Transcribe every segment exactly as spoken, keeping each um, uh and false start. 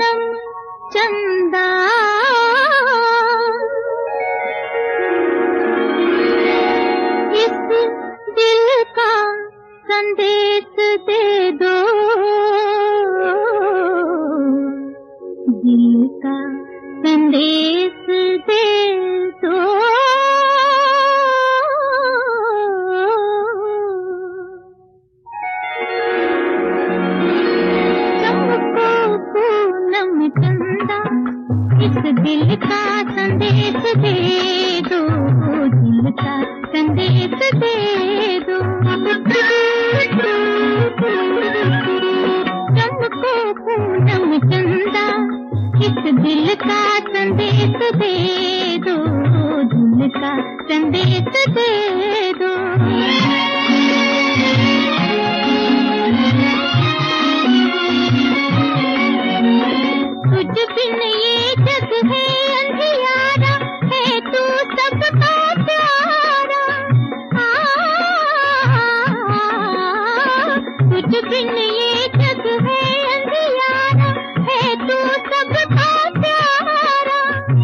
पूनम चंदा इस दिल का संदेश दे दो, दिल का संदेश दे दो। चमको पूनम चंदा इस दिल का संदेश दे दो, दिल का संदेश दे दो। चमको पूनम चंदा इस दिल का संदेश दे दो, दिल का संदेश दे दो। तुझ बिन ये जग है अंधियारा, है तू सबका प्यारा। तुझ बिन ये जग है अंधियारा, है तू सबका प्यारा।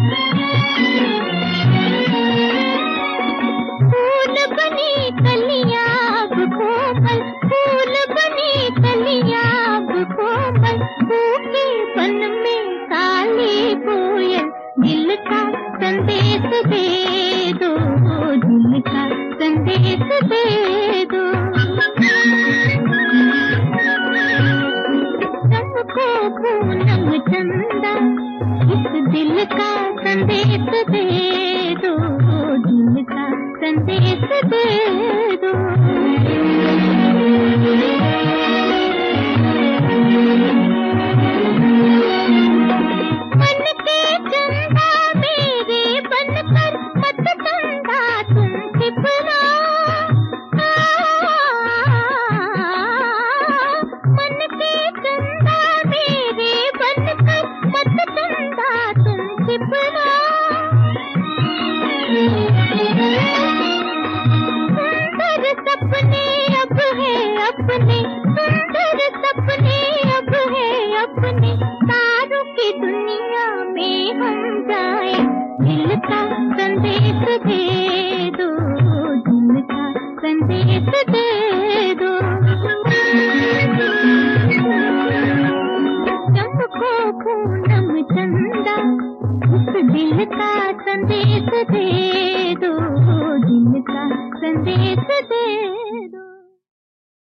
फूल बनी कलियां अब कोमल, फूल बनी कलियां अब कोमल, फूके बन में काली कोयल। दिल का संदेश दे दो, दिल का संदेश दे दो। चमको पूनम चंदा इस दिल का संदेश दे दो, दिल का संदेश दे दो। मन के चंदा मेरे बनकर मत चंदा तुम छिपना। मन के चंदा मेरे बनकर मत चंदा तुम छिपना। सुंदर सपने अब है अपने, सुंदर सपने अब है अपने, तारों की दुनिया में हम जाए। दिल का संदेश दे दो, दिल का संदेश दे दो। चमको पूनम चंदा उस दिल का संदेश दे दो, दिल का संदेश दे